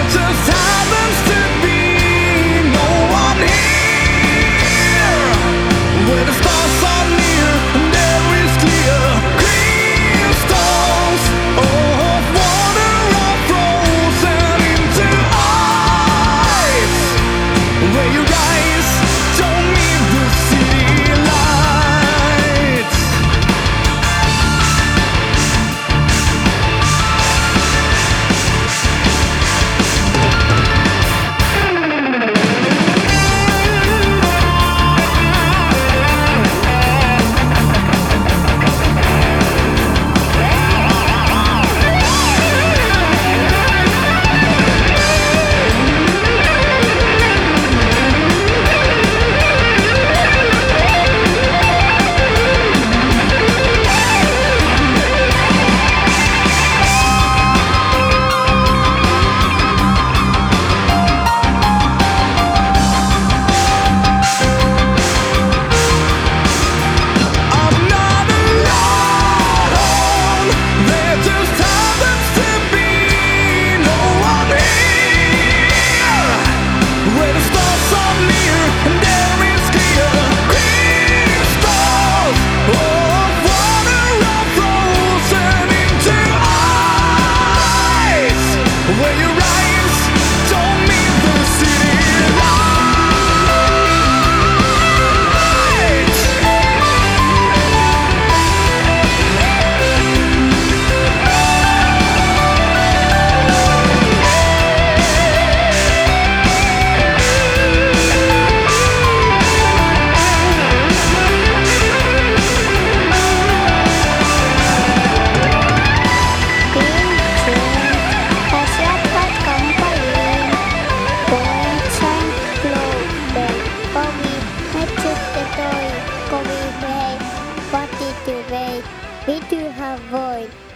just happens to be no one here. Where the stars are near and there is clear crystals of water are frozen into ice. Where your eyes don't meet the city lights. I'm not alone. There just happens to be no one here. Where the stars are near and there is clear crystals of water are frozen into ice. Where your eyes don't meet the city lights. Masyarakat Kampaling, Boencang Global, Kowi, Metruk Tetoi, Kowi Bay, Pati Tubai, Vitu Havoid.